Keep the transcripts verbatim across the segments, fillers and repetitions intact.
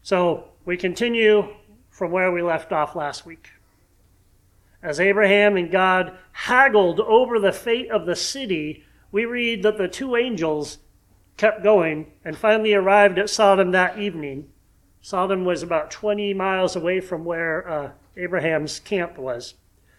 So we continue from where we left off last week. As Abraham and God haggled over the fate of the city, we read that the two angels kept going and finally arrived at Sodom that evening. Sodom was about twenty miles away from where uh, Abraham's camp was.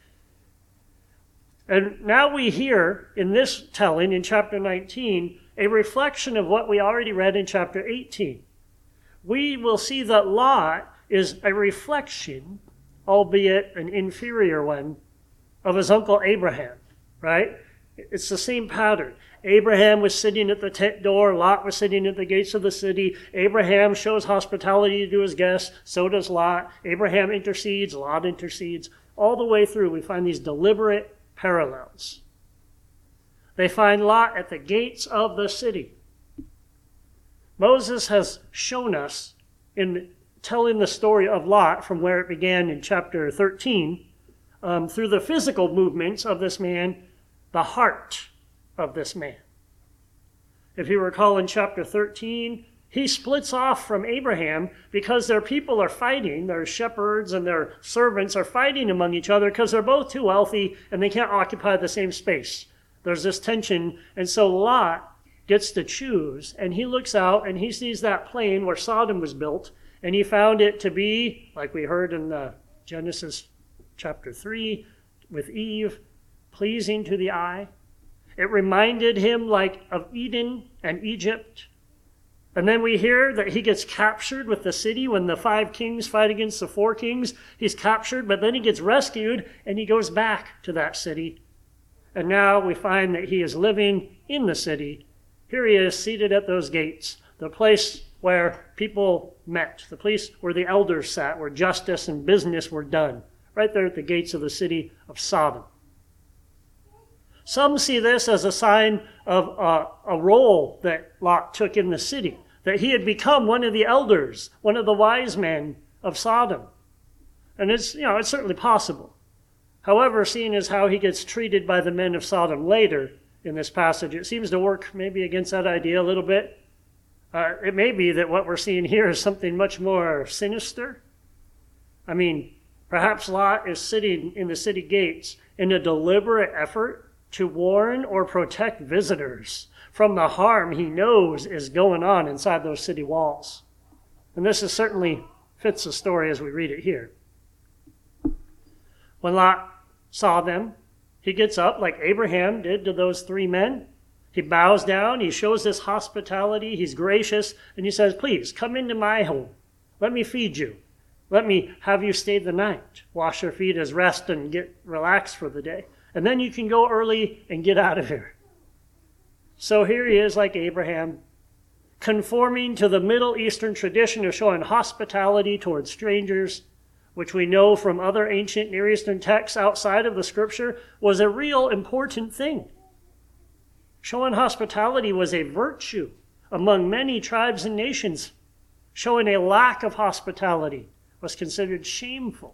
And now we hear in this telling in chapter nineteen a reflection of what we already read in chapter eighteen. We will see that Lot is a reflection, albeit an inferior one, of his uncle Abraham, right? It's the same pattern. Abraham was sitting at the tent door. Lot was sitting at the gates of the city. Abraham shows hospitality to his guests. So does Lot. Abraham intercedes. Lot intercedes. All the way through, we find these deliberate parallels. They find Lot at the gates of the city. Moses has shown us in telling the story of Lot from where it began in chapter thirteen, um, through the physical movements of this man, the heart of this man. If you recall in chapter thirteen, he splits off from Abraham because their people are fighting. Their shepherds and their servants are fighting among each other because they're both too wealthy and they can't occupy the same space. There's this tension, and so Lot gets to choose, and he looks out and he sees that plain where Sodom was built, and he found it to be, like we heard in the Genesis chapter three with Eve, pleasing to the eye. It reminded him like of Eden and Egypt. And then we hear that he gets captured with the city when the five kings fight against the four kings. He's captured, but then he gets rescued and he goes back to that city. And now we find that he is living in the city. Here he is seated at those gates, the place where people met, the place where the elders sat, where justice and business were done, right there at the gates of the city of Sodom. Some see this as a sign of a, a role that Lot took in the city, that he had become one of the elders, one of the wise men of Sodom. And it's, you know, it's certainly possible. However, seeing as how he gets treated by the men of Sodom later in this passage, it seems to work maybe against that idea a little bit. Uh, it may be that what we're seeing here is something much more sinister. I mean, perhaps Lot is sitting in the city gates in a deliberate effort to warn or protect visitors from the harm he knows is going on inside those city walls. And this is certainly fits the story as we read it here. When Lot saw them, he gets up like Abraham did to those three men. He bows down, he shows this hospitality, he's gracious, and he says, please, come into my home. Let me feed you. Let me have you stay the night. Wash your feet as rest and get relaxed for the day. And then you can go early and get out of here. So here he is like Abraham, conforming to the Middle Eastern tradition of showing hospitality towards strangers, which we know from other ancient Near Eastern texts outside of the scripture was a real important thing. Showing hospitality was a virtue among many tribes and nations. Showing a lack of hospitality was considered shameful.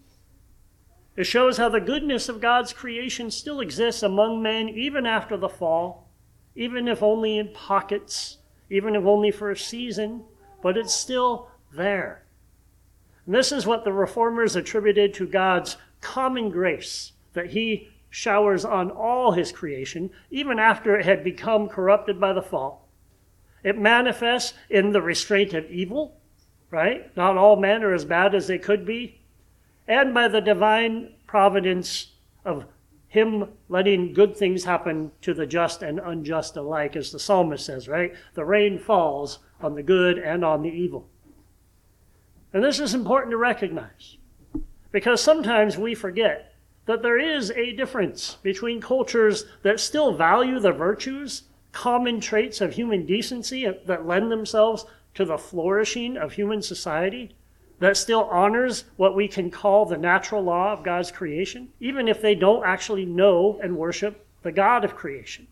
It shows how the goodness of God's creation still exists among men even after the fall, even if only in pockets, even if only for a season, but it's still there. And this is what the Reformers attributed to God's common grace, that he showers on all his creation, even after it had become corrupted by the fall. It manifests in the restraint of evil, right? Not all men are as bad as they could be. And by the divine providence of him letting good things happen to the just and unjust alike, as the psalmist says, right? The rain falls on the good and on the evil. And this is important to recognize, because sometimes we forget that there is a difference between cultures that still value the virtues, common traits of human decency that lend themselves to the flourishing of human society, that still honors what we can call the natural law of God's creation, even if they don't actually know and worship the God of creation,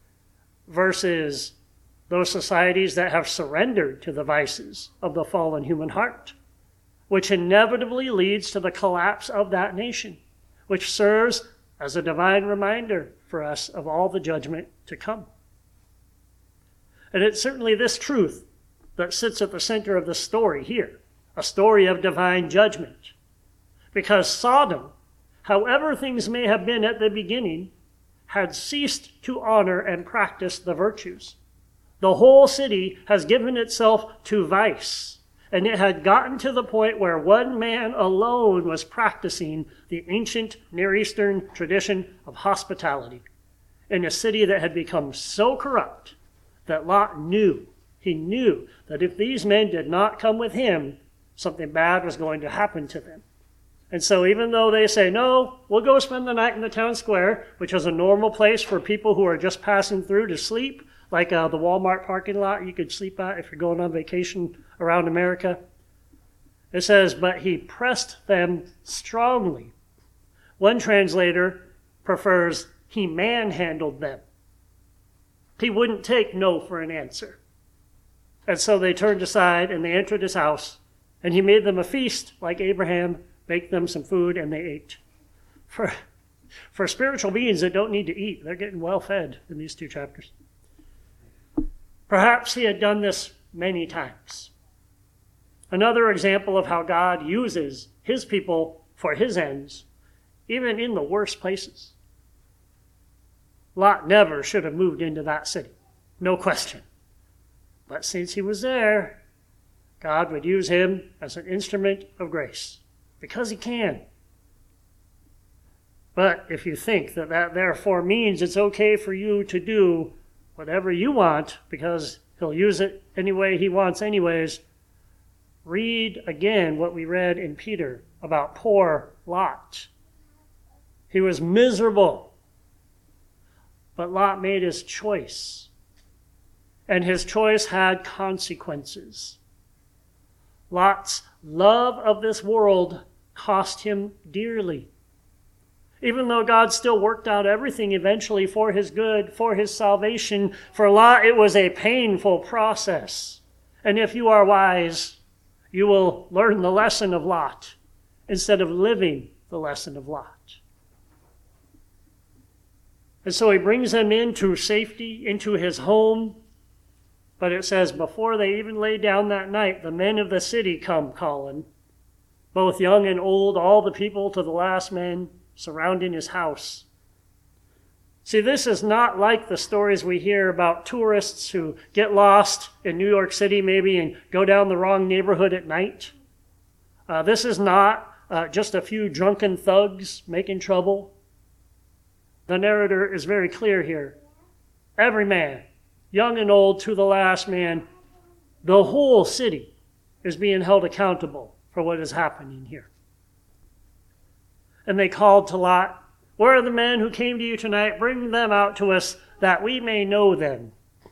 versus those societies that have surrendered to the vices of the fallen human heart, which inevitably leads to the collapse of that nation, which serves as a divine reminder for us of all the judgment to come. And it's certainly this truth that sits at the center of the story here a story of divine judgment. Because Sodom, however things may have been at the beginning, had ceased to honor and practice the virtues. The whole city has given itself to vice, and it had gotten to the point where one man alone was practicing the ancient Near Eastern tradition of hospitality in a city that had become so corrupt that Lot knew, he knew that if these men did not come with him, something bad was going to happen to them. And so even though they say, no, we'll go spend the night in the town square, which is a normal place for people who are just passing through to sleep, like uh, the Walmart parking lot you could sleep at if you're going on vacation around America. It says, but he pressed them strongly. One translator prefers, he manhandled them. He wouldn't take no for an answer. And so they turned aside and they entered his house, and he made them a feast like Abraham, baked them some food, and they ate. For, for spiritual beings that don't need to eat, they're getting well fed in these two chapters. Perhaps he had done this many times. Another example of how God uses his people for his ends, even in the worst places. Lot never should have moved into that city, no question. But since he was there, God would use him as an instrument of grace, because he can. But if you think that that therefore means it's okay for you to do whatever you want, because he'll use it any way he wants anyways, read again what we read in Peter about poor Lot. He was miserable, but Lot made his choice, and his choice had consequences. Lot's love of this world cost him dearly. Even though God still worked out everything eventually for his good, for his salvation, for Lot it was a painful process. And if you are wise, you will learn the lesson of Lot instead of living the lesson of Lot. And so he brings them into safety, into his home. But it says, before they even lay down that night, the men of the city come calling, both young and old, all the people to the last man surrounding his house. See, this is not like the stories we hear about tourists who get lost in New York City maybe and go down the wrong neighborhood at night. Uh, this is not uh, just a few drunken thugs making trouble. The narrator is very clear here. Every man, young and old to the last man, the whole city is being held accountable for what is happening here. And they called to Lot, where are the men who came to you tonight? Bring them out to us that we may know them.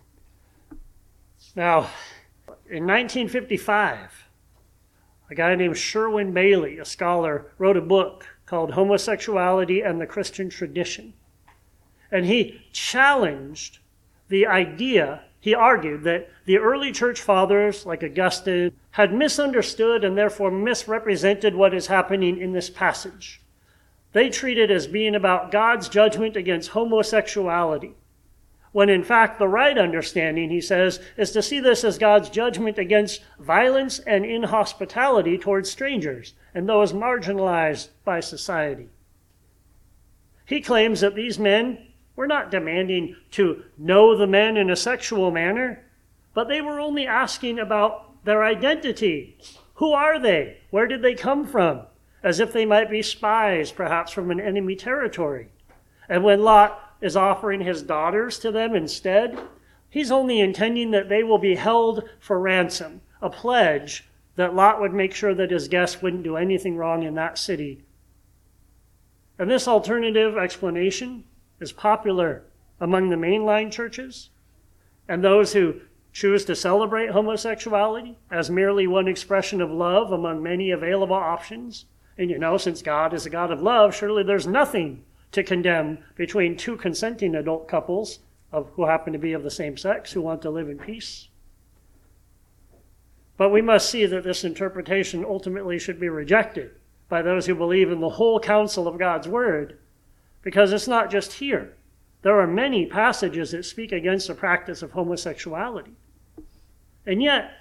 Now, in nineteen fifty-five, a guy named Sherwin Bailey, a scholar, wrote a book called Homosexuality and the Christian Tradition. And he challenged the idea, he argued that the early church fathers, like Augustine, had misunderstood and therefore misrepresented what is happening in this passage. They treat it as being about God's judgment against homosexuality, when in fact the right understanding, he says, is to see this as God's judgment against violence and inhospitality towards strangers and those marginalized by society. He claims that these men were not demanding to know the men in a sexual manner, but they were only asking about their identity. Who are they? Where did they come from? As if they might be spies, perhaps from an enemy territory. And when Lot is offering his daughters to them instead, he's only intending that they will be held for ransom, a pledge that Lot would make sure that his guests wouldn't do anything wrong in that city. And this alternative explanation is popular among the mainline churches and those who choose to celebrate homosexuality as merely one expression of love among many available options. And you know, since God is a God of love, surely there's nothing to condemn between two consenting adult couples of who happen to be of the same sex who want to live in peace. But we must see that this interpretation ultimately should be rejected by those who believe in the whole counsel of God's word, because it's not just here. There are many passages that speak against the practice of homosexuality. And yet,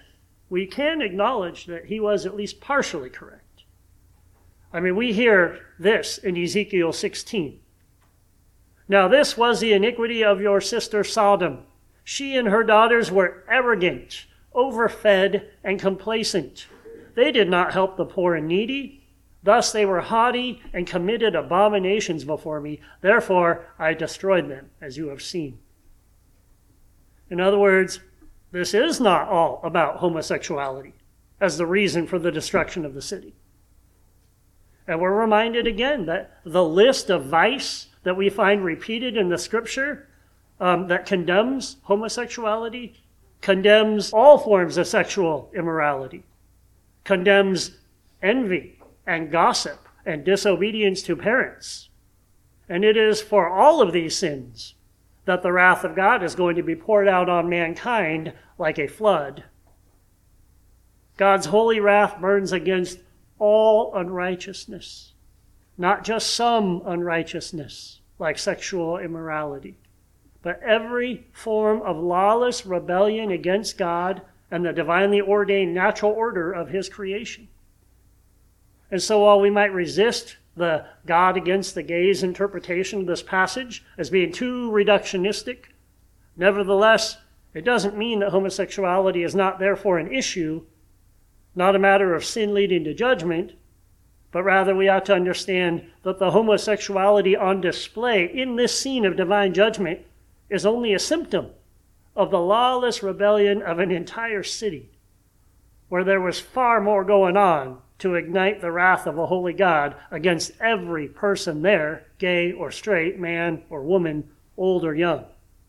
we can acknowledge that he was at least partially correct. I mean, we hear this in Ezekiel sixteen. Now this was the iniquity of your sister Sodom. She and her daughters were arrogant, overfed, and complacent. They did not help the poor and needy. Thus they were haughty and committed abominations before me. Therefore I destroyed them, as you have seen. In other words, this is not all about homosexuality as the reason for the destruction of the city. And we're reminded again that the list of vice that we find repeated in the scripture um, that condemns homosexuality, condemns all forms of sexual immorality, condemns envy and gossip and disobedience to parents. And it is for all of these sins that the wrath of God is going to be poured out on mankind like a flood. God's holy wrath burns against all unrighteousness, not just some unrighteousness like sexual immorality, but every form of lawless rebellion against God and the divinely ordained natural order of his creation. And so while we might resist the God against the gays interpretation of this passage as being too reductionistic, nevertheless, it doesn't mean that homosexuality is not therefore an issue, not a matter of sin leading to judgment, but rather we ought to understand that the homosexuality on display in this scene of divine judgment is only a symptom of the lawless rebellion of an entire city, where there was far more going on to ignite the wrath of a holy God against every person there, gay or straight, man or woman, old or young.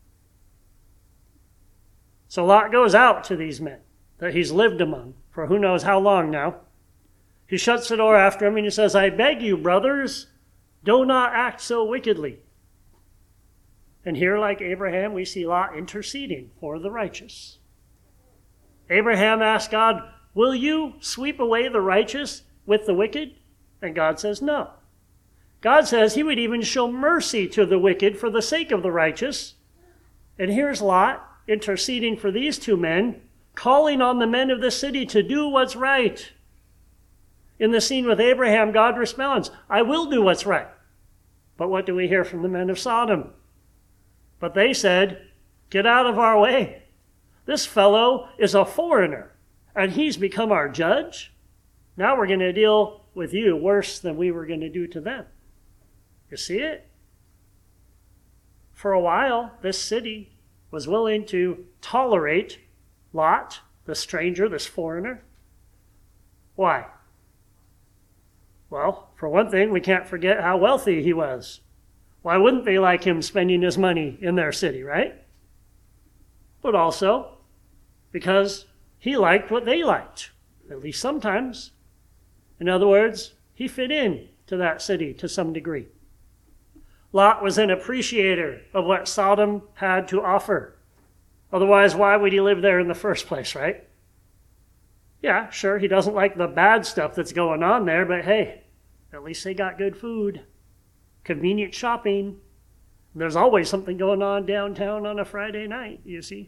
So Lot goes out to these men that he's lived among for who knows how long now. He shuts the door after him and he says, I beg you, brothers, do not act so wickedly. And here, like Abraham, we see Lot interceding for the righteous. Abraham asked God, will you sweep away the righteous with the wicked? And God says no. God says he would even show mercy to the wicked for the sake of the righteous. And here's Lot interceding for these two men, calling on the men of the city to do what's right. In the scene with Abraham, God responds, I will do what's right. But what do we hear from the men of Sodom? But they said, get out of our way. This fellow is a foreigner, and he's become our judge. Now we're going to deal with you worse than we were going to do to them. You see it? For a while, this city was willing to tolerate Lot, the stranger, this foreigner. Why? Well, for one thing, we can't forget how wealthy he was. Why wouldn't they like him spending his money in their city, right? But also because he liked what they liked, at least sometimes. In other words, he fit in to that city to some degree. Lot was an appreciator of what Sodom had to offer. Otherwise, why would he live there in the first place, right? Yeah, sure, he doesn't like the bad stuff that's going on there, but hey, at least they got good food, convenient shopping. There's always something going on downtown on a Friday night, you see.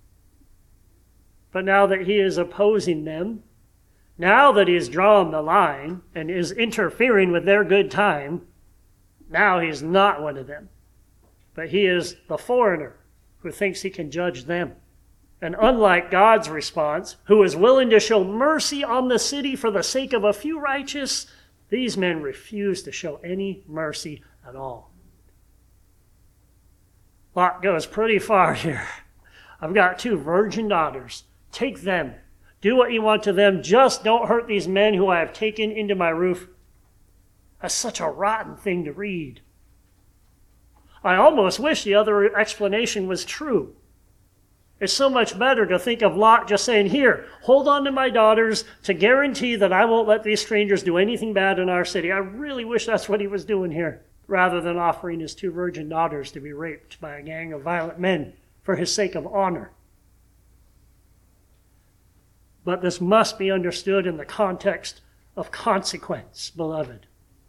But now that he is opposing them, now that he has drawn the line and is interfering with their good time, now he's not one of them. But he is the foreigner who thinks he can judge them. And unlike God's response, who is willing to show mercy on the city for the sake of a few righteous, these men refuse to show any mercy at all. Lot goes pretty far here. I've got two virgin daughters. Take them. Do what you want to them. Just don't hurt these men who I have taken into my roof. That's such a rotten thing to read. I almost wish the other explanation was true. It's so much better to think of Lot just saying, here, hold on to my daughters to guarantee that I won't let these strangers do anything bad in our city. I really wish that's what he was doing here, rather than offering his two virgin daughters to be raped by a gang of violent men for his sake of honor. But this must be understood in the context of consequence, beloved.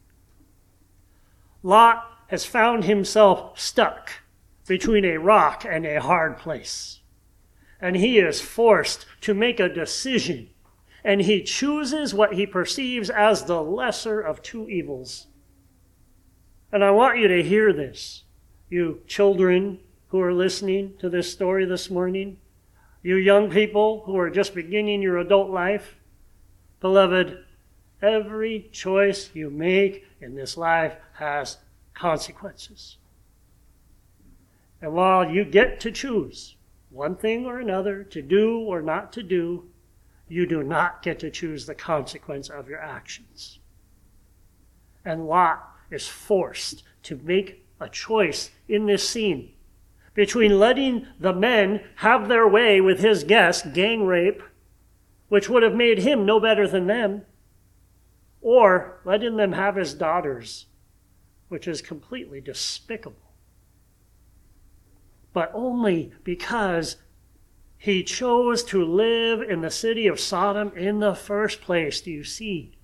Lot has found himself stuck between a rock and a hard place. and he is forced to make a decision, and he chooses what he perceives as the lesser of two evils. And I want you to hear this, you children who are listening to this story this morning, you young people who are just beginning your adult life. Beloved, every choice you make in this life has consequences. And while you get to choose one thing or another to do or not to do, you do not get to choose the consequence of your actions. And Lot is forced to make a choice in this scene between letting the men have their way with his guest, gang rape, which would have made him no better than them, or letting them have his daughters, which is completely despicable. But only because he chose to live in the city of Sodom in the first place, do you see?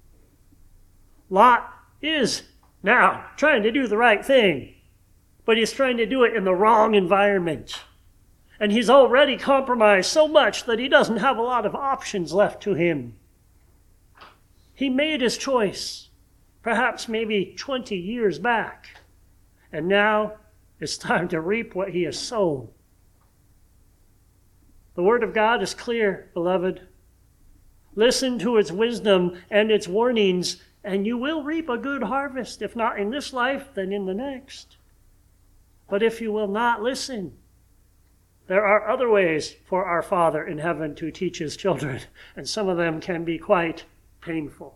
Lot is now trying to do the right thing, but he's trying to do it in the wrong environment. And he's already compromised so much that he doesn't have a lot of options left to him. He made his choice, perhaps maybe twenty years back, and now it's time to reap what he has sown. The word of God is clear, beloved. Listen to its wisdom and its warnings, and you will reap a good harvest, if not in this life, then in the next. But if you will not listen, there are other ways for our Father in heaven to teach his children, and some of them can be quite painful.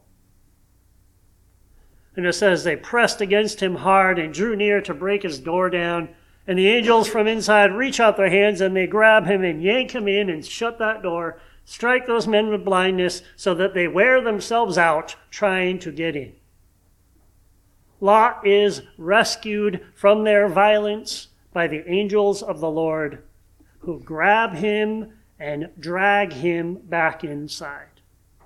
And it says they pressed against him hard and drew near to break his door down. And the angels from inside reach out their hands and they grab him and yank him in and shut that door, strike those men with blindness so that they wear themselves out trying to get in. Lot is rescued from their violence by the angels of the Lord, who grab him and drag him back inside.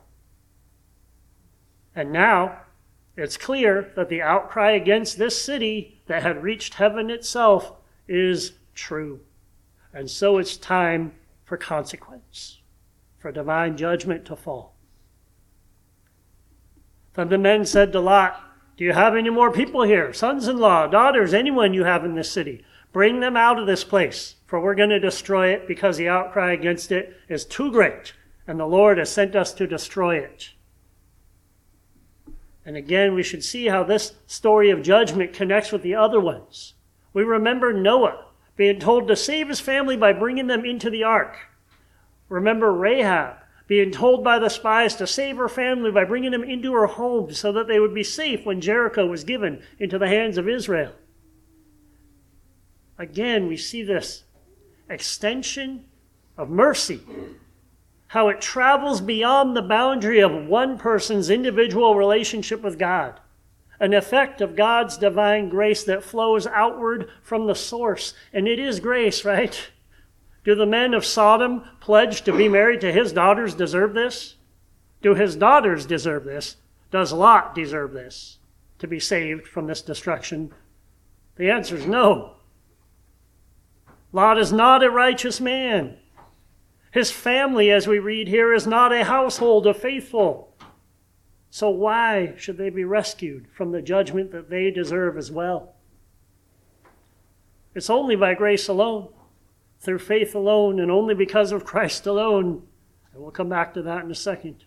And now it's clear that the outcry against this city that had reached heaven itself is true. And so it's time for consequence, for divine judgment to fall. Then the men said to Lot, "Do you have any more people here, sons-in-law, daughters, anyone you have in this city? Bring them out of this place, for we're going to destroy it because the outcry against it is too great, and the Lord has sent us to destroy it." And again, we should see how this story of judgment connects with the other ones. We remember Noah being told to save his family by bringing them into the ark. Remember Rahab being told by the spies to save her family by bringing them into her home so that they would be safe when Jericho was given into the hands of Israel. Again, we see this extension of mercy, how it travels beyond the boundary of one person's individual relationship with God, an effect of God's divine grace that flows outward from the source. And it is grace, right? Do the men of Sodom pledge to be married to his daughters deserve this? Do his daughters deserve this? Does Lot deserve this, to be saved from this destruction? The answer is no. Lot is not a righteous man. His family, as we read here, is not a household of faithful. So why should they be rescued from the judgment that they deserve as well? It's only by grace alone, through faith alone, and only because of Christ alone. And we'll come back to that in a second.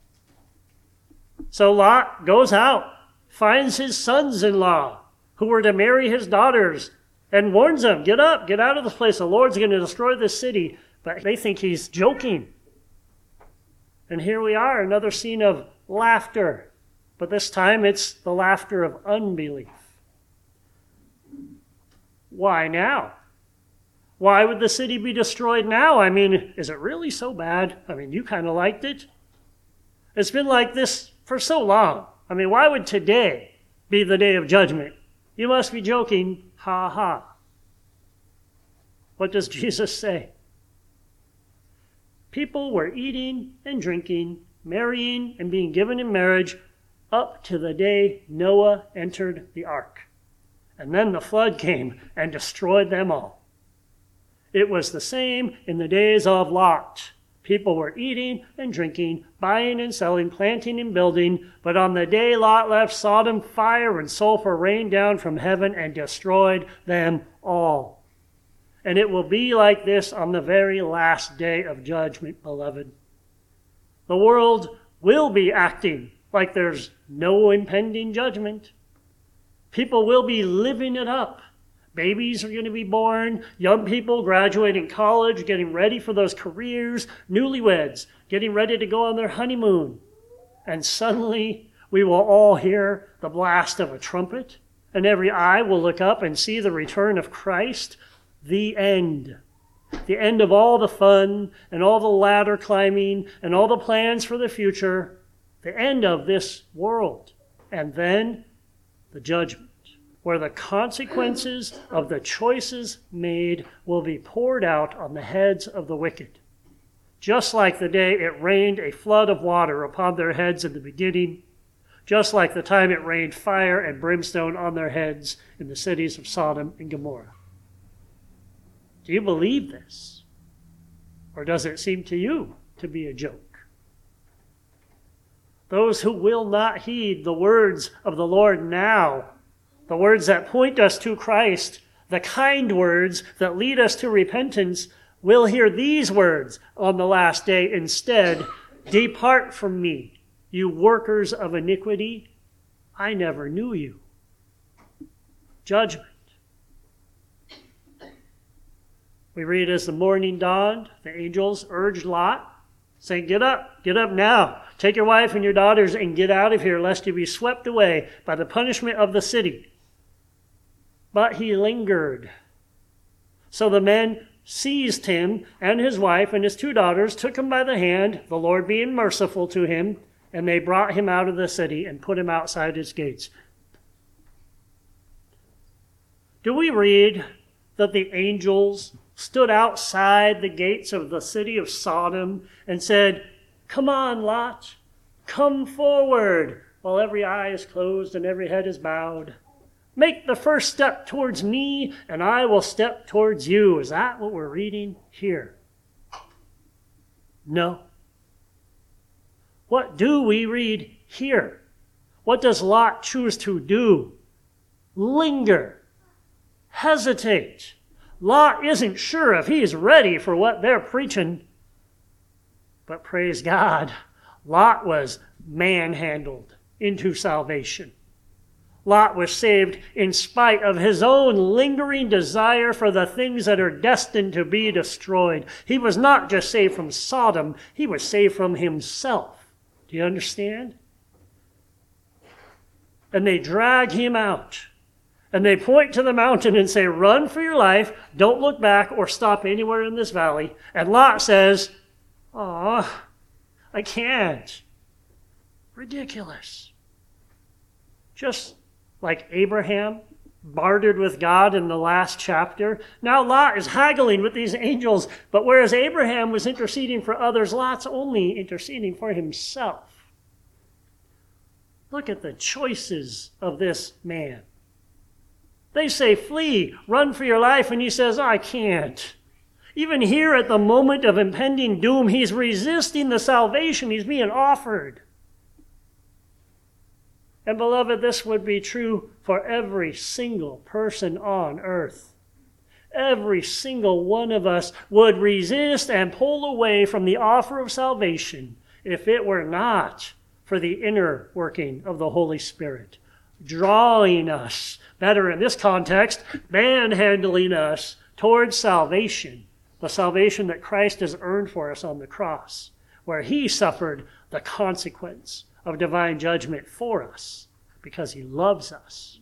So Lot goes out, finds his sons-in-law, who were to marry his daughters, and warns them, get up, get out of this place. The Lord's going to destroy this city. But they think he's joking. And here we are, another scene of laughter. But this time it's the laughter of unbelief. Why now? Why would the city be destroyed now? I mean, is it really so bad? I mean, you kind of liked it. It's been like this for so long. I mean, why would today be the day of judgment? You must be joking. Ha ha. What does Jesus say? People were eating and drinking, marrying and being given in marriage up to the day Noah entered the ark. And then the flood came and destroyed them all. It was the same in the days of Lot. People were eating and drinking, buying and selling, planting and building. But on the day Lot left Sodom, fire and sulfur rained down from heaven and destroyed them all. And it will be like this on the very last day of judgment, beloved. The world will be acting like there's no impending judgment. People will be living it up. Babies are going to be born, young people graduating college, getting ready for those careers, newlyweds, getting ready to go on their honeymoon. And suddenly we will all hear the blast of a trumpet, and every eye will look up and see the return of Christ, the end. The end of all the fun and all the ladder climbing and all the plans for the future. The end of this world. And then the judgment, where the consequences of the choices made will be poured out on the heads of the wicked. Just like the day it rained a flood of water upon their heads in the beginning, just like the time it rained fire and brimstone on their heads in the cities of Sodom and Gomorrah. Do you believe this? Or does it seem to you to be a joke? Those who will not heed the words of the Lord now, the words that point us to Christ, the kind words that lead us to repentance, will hear these words on the last day instead. Depart from me, you workers of iniquity. I never knew you. Judgment. We read, as the morning dawned, the angels urged Lot, saying, get up, get up now. Take your wife and your daughters and get out of here, lest you be swept away by the punishment of the city. But he lingered. So the men seized him and his wife and his two daughters, took him by the hand, the Lord being merciful to him, and they brought him out of the city and put him outside its gates. Do we read that the angels stood outside the gates of the city of Sodom and said, come on, Lot, come forward, while every eye is closed and every head is bowed? Make the first step towards me, and I will step towards you. Is that what we're reading here? No. What do we read here? What does Lot choose to do? Linger. Hesitate. Lot isn't sure if he's ready for what they're preaching. But praise God, Lot was manhandled into salvation. Lot was saved in spite of his own lingering desire for the things that are destined to be destroyed. He was not just saved from Sodom, he was saved from himself. Do you understand? And they drag him out. And they point to the mountain and say, run for your life, don't look back or stop anywhere in this valley. And Lot says, aw, I can't. Ridiculous. Just like Abraham bartered with God in the last chapter, now Lot is haggling with these angels. But whereas Abraham was interceding for others, Lot's only interceding for himself. Look at the choices of this man. They say, flee, run for your life, and he says, I can't. Even here at the moment of impending doom, he's resisting the salvation he's being offered. And beloved, this would be true for every single person on earth. Every single one of us would resist and pull away from the offer of salvation if it were not for the inner working of the Holy Spirit, drawing us, better in this context, manhandling us towards salvation, the salvation that Christ has earned for us on the cross, where he suffered the consequence of divine judgment for us because he loves us.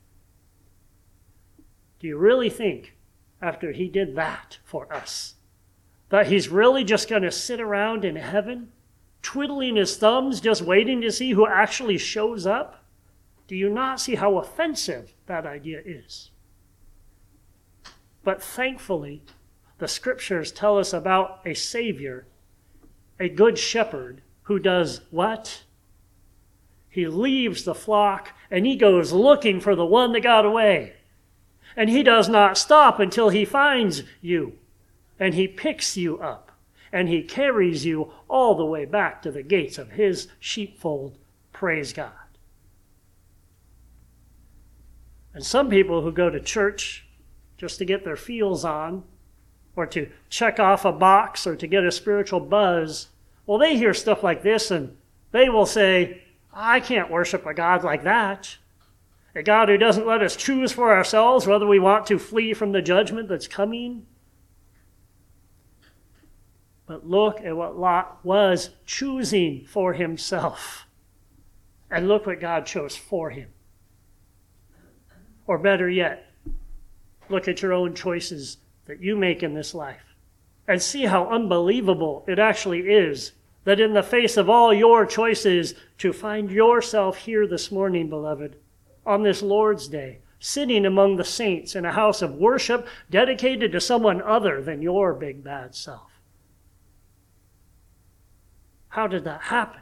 Do you really think, after he did that for us, that he's really just going to sit around in heaven, twiddling his thumbs, just waiting to see who actually shows up? Do you not see how offensive that idea is? But thankfully, the scriptures tell us about a Savior, a good shepherd, who does what? He leaves the flock and he goes looking for the one that got away. And he does not stop until he finds you. and he picks you up, and he carries you all the way back to the gates of his sheepfold. Praise God. And some people who go to church just to get their feels on, or to check off a box, or to get a spiritual buzz, well, they hear stuff like this, and they will say, I can't worship a God like that. A God who doesn't let us choose for ourselves whether we want to flee from the judgment that's coming. But look at what Lot was choosing for himself. And look what God chose for him. Or better yet, look at your own choices that you make in this life. And see how unbelievable it actually is that in the face of all your choices, to find yourself here this morning, beloved, on this Lord's Day, sitting among the saints in a house of worship dedicated to someone other than your big bad self. How did that happen?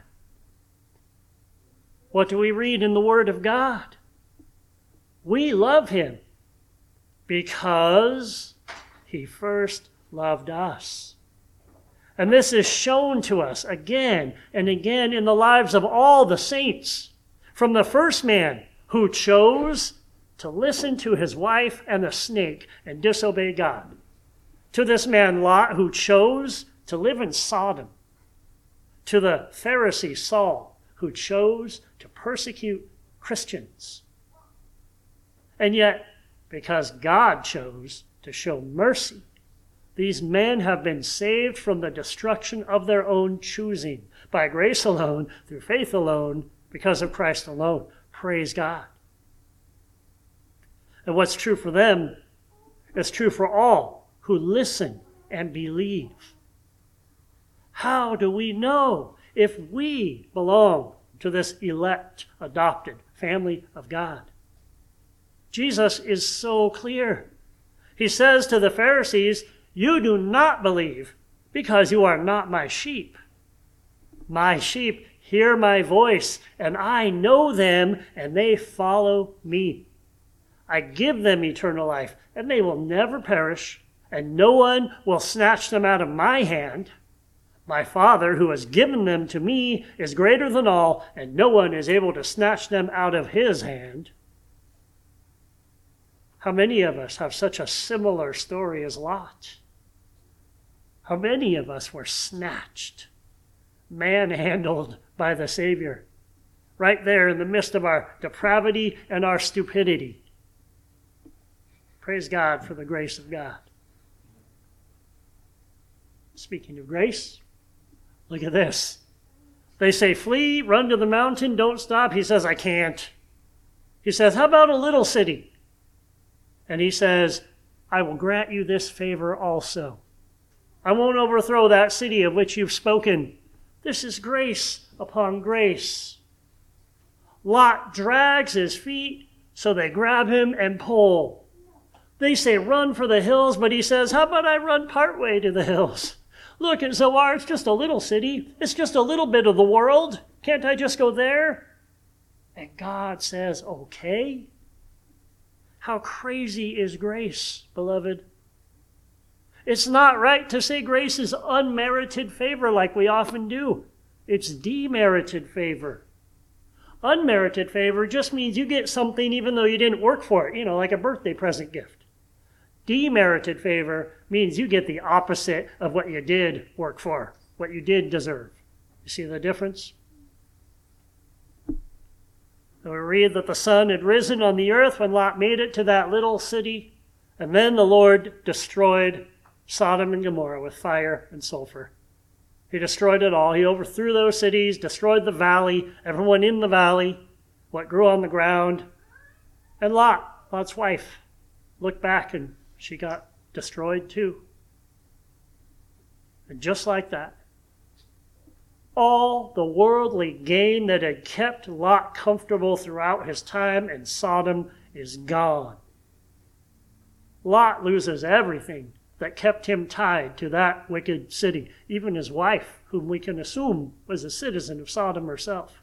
What do we read in the Word of God? We love him because he first loved us. And this is shown to us again and again in the lives of all the saints, from the first man who chose to listen to his wife and the snake and disobey God, to this man Lot who chose to live in Sodom, to the Pharisee Saul who chose to persecute Christians. And yet, because God chose to show mercy, these men have been saved from the destruction of their own choosing, by grace alone, through faith alone, because of Christ alone. Praise God. And what's true for them is true for all who listen and believe. How do we know if we belong to this elect, adopted family of God? Jesus is so clear. He says to the Pharisees, you do not believe because you are not my sheep. My sheep hear my voice, and I know them, and they follow me. I give them eternal life, and they will never perish, and no one will snatch them out of my hand. My Father, who has given them to me, is greater than all, and no one is able to snatch them out of his hand. How many of us have such a similar story as Lot? How many of us were snatched, manhandled by the Savior, right there in the midst of our depravity and our stupidity? Praise God for the grace of God. Speaking of grace, look at this. They say, flee, run to the mountain, don't stop. He says, I can't. He says, how about a little city? And he says, I will grant you this favor also. I won't overthrow that city of which you've spoken. This is grace upon grace. Lot drags his feet, so they grab him and pull. They say, run for the hills, but he says, how about I run partway to the hills? Look, at Zoar, it's just a little city. It's just a little bit of the world. Can't I just go there? And God says, okay. How crazy is grace, beloved? It's not right to say grace is unmerited favor like we often do. It's demerited favor. Unmerited favor just means you get something even though you didn't work for it, you know, like a birthday present gift. Demerited favor means you get the opposite of what you did work for, what you did deserve. You see the difference? And we read that the sun had risen on the earth when Lot made it to that little city, and then the Lord destroyed Sodom and Gomorrah with fire and sulfur. He destroyed it all. He overthrew those cities, destroyed the valley, everyone in the valley, what grew on the ground. And Lot, Lot's wife, looked back and she got destroyed too. And just like that, all the worldly gain that had kept Lot comfortable throughout his time in Sodom is gone. Lot loses everything that kept him tied to that wicked city, even his wife, whom we can assume was a citizen of Sodom herself.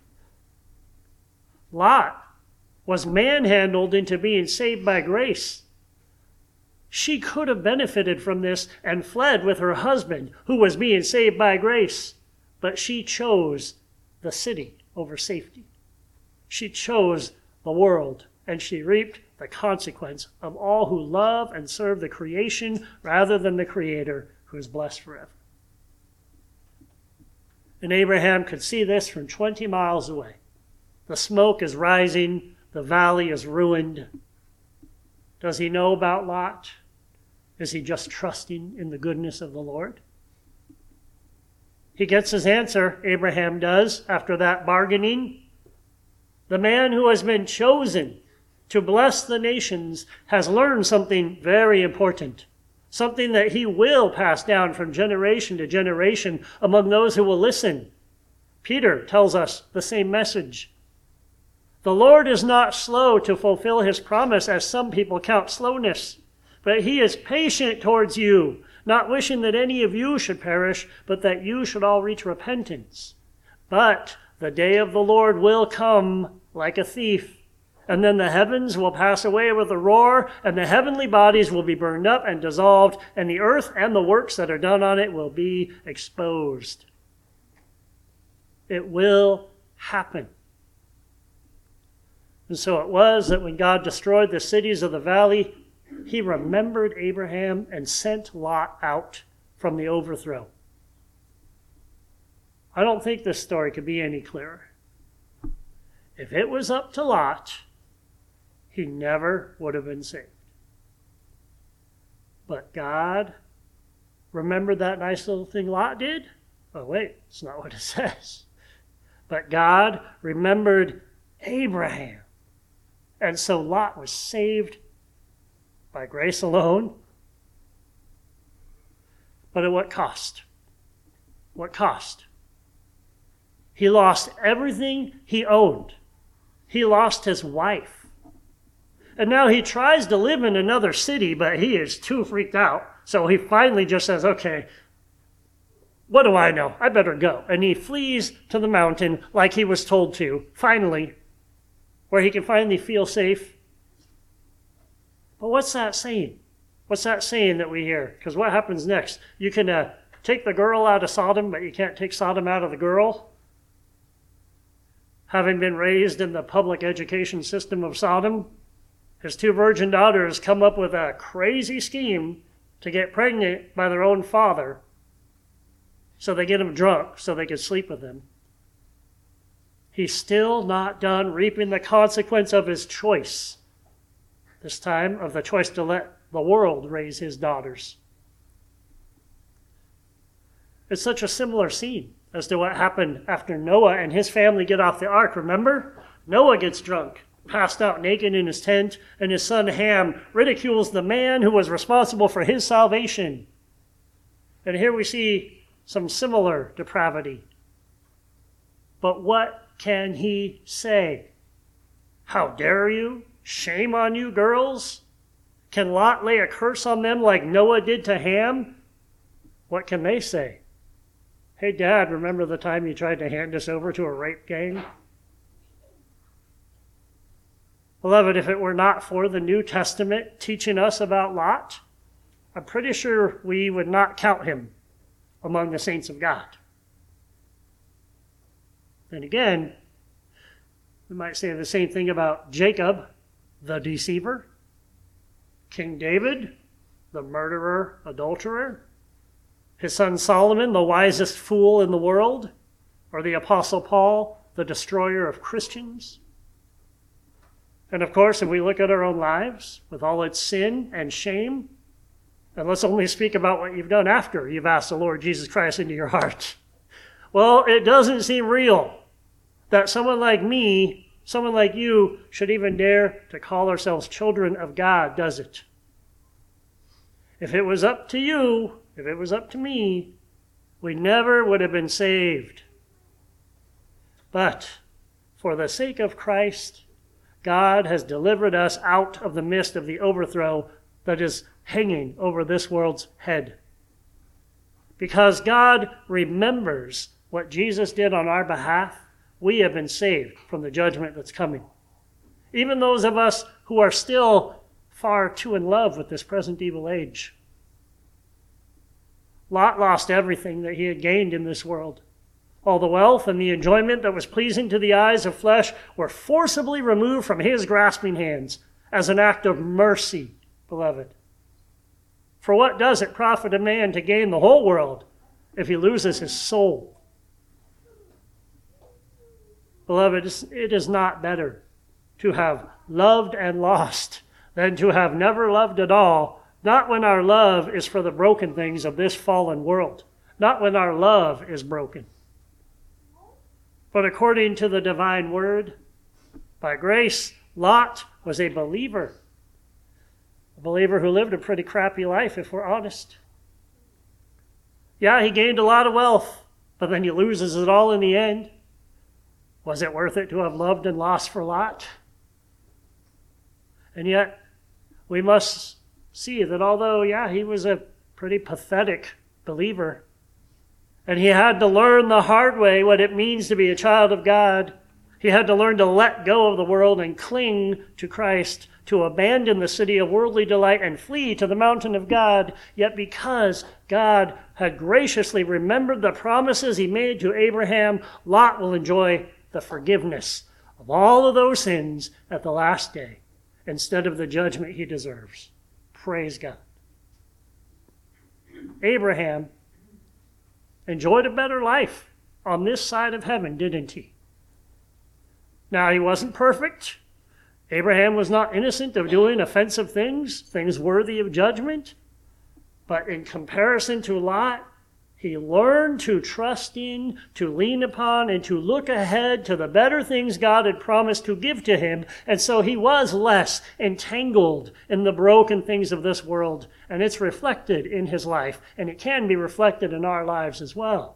Lot was manhandled into being saved by grace. She could have benefited from this and fled with her husband, who was being saved by grace. But she chose the city over safety. She chose the world, and she reaped the consequence of all who love and serve the creation rather than the Creator, who is blessed forever. And Abraham could see this from twenty miles away. The smoke is rising. The valley is ruined. Does he know about Lot? Is he just trusting in the goodness of the Lord? He gets his answer, Abraham does, after that bargaining. The man who has been chosen to bless the nations has learned something very important, something that he will pass down from generation to generation among those who will listen. Peter tells us the same message. The Lord is not slow to fulfill his promise, as some people count slowness, but he is patient towards you, not wishing that any of you should perish, but that you should all reach repentance. But the day of the Lord will come like a thief, and then the heavens will pass away with a roar, and the heavenly bodies will be burned up and dissolved, and the earth and the works that are done on it will be exposed. It will happen. And so it was that when God destroyed the cities of the valley, he remembered Abraham and sent Lot out from the overthrow. I don't think this story could be any clearer. If it was up to Lot, he never would have been saved. But God remembered that nice little thing Lot did? Oh, wait, it's not what it says. But God remembered Abraham. And so Lot was saved by grace alone. But at what cost? What cost? He lost everything he owned. He lost his wife. And now he tries to live in another city, but he is too freaked out. So he finally just says, okay, what do I know? I better go. And he flees to the mountain like he was told to, finally, where he can finally feel safe. But what's that saying? What's that saying that we hear? Because what happens next? You can uh, take the girl out of Sodom, but you can't take Sodom out of the girl. Having been raised in the public education system of Sodom, his two virgin daughters come up with a crazy scheme to get pregnant by their own father. So they get him drunk so they could sleep with him. He's still not done reaping the consequence of his choice. This time of the choice to let the world raise his daughters. It's such a similar scene as to what happened after Noah and his family get off the ark. Remember? Noah gets drunk, passed out naked in his tent, and his son Ham ridicules the man who was responsible for his salvation. And here we see some similar depravity. But what can he say? How dare you? Shame on you, girls? Can Lot lay a curse on them like Noah did to Ham? What can they say? Hey, Dad, remember the time you tried to hand us over to a rape gang? Beloved, if it were not for the New Testament teaching us about Lot, I'm pretty sure we would not count him among the saints of God. Then again, we might say the same thing about Jacob, the deceiver, King David, the murderer, adulterer, his son Solomon, the wisest fool in the world, or the Apostle Paul, the destroyer of Christians. And of course, if we look at our own lives with all its sin and shame, and let's only speak about what you've done after you've asked the Lord Jesus Christ into your heart. Well, it doesn't seem real that someone like me, someone like you, should even dare to call ourselves children of God, does it? If it was up to you, if it was up to me, we never would have been saved. But for the sake of Christ, God has delivered us out of the midst of the overthrow that is hanging over this world's head. Because God remembers what Jesus did on our behalf, we have been saved from the judgment that's coming. Even those of us who are still far too in love with this present evil age. Lot lost everything that he had gained in this world. All the wealth and the enjoyment that was pleasing to the eyes of flesh were forcibly removed from his grasping hands as an act of mercy, beloved. For what does it profit a man to gain the whole world if he loses his soul? Beloved, it is not better to have loved and lost than to have never loved at all, not when our love is for the broken things of this fallen world, not when our love is broken. But according to the divine word, by grace, Lot was a believer. A believer who lived a pretty crappy life, if we're honest. Yeah, he gained a lot of wealth, but then he loses it all in the end. Was it worth it to have loved and lost for Lot? And yet, we must see that although, yeah, he was a pretty pathetic believer, and he had to learn the hard way what it means to be a child of God. He had to learn to let go of the world and cling to Christ, to abandon the city of worldly delight and flee to the mountain of God. Yet because God had graciously remembered the promises he made to Abraham, Lot will enjoy the forgiveness of all of those sins at the last day instead of the judgment he deserves. Praise God. Abraham enjoyed a better life on this side of heaven, didn't he? Now, he wasn't perfect. Abraham was not innocent of doing offensive things, things worthy of judgment. But in comparison to Lot, he learned to trust in, to lean upon, and to look ahead to the better things God had promised to give to him. And so he was less entangled in the broken things of this world. And it's reflected in his life, and it can be reflected in our lives as well.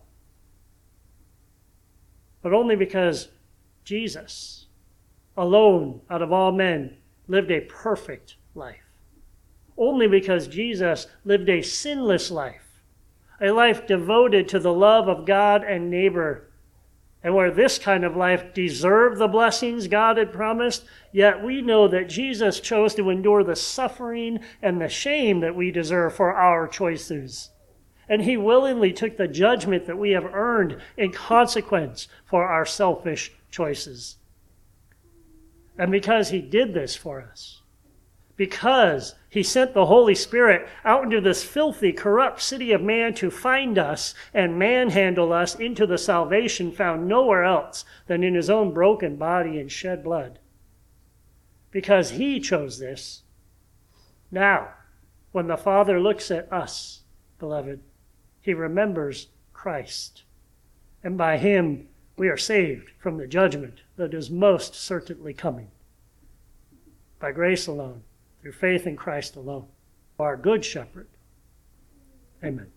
But only because Jesus, alone out of all men, lived a perfect life. Only because Jesus lived a sinless life. A life devoted to the love of God and neighbor. And where this kind of life deserved the blessings God had promised, yet we know that Jesus chose to endure the suffering and the shame that we deserve for our choices. And he willingly took the judgment that we have earned in consequence for our selfish choices. And because he did this for us, because he sent the Holy Spirit out into this filthy, corrupt city of man to find us and manhandle us into the salvation found nowhere else than in his own broken body and shed blood. Because he chose this, now, when the Father looks at us, beloved, he remembers Christ. And by him, we are saved from the judgment that is most certainly coming. By grace alone, through faith in Christ alone, our good shepherd. Amen.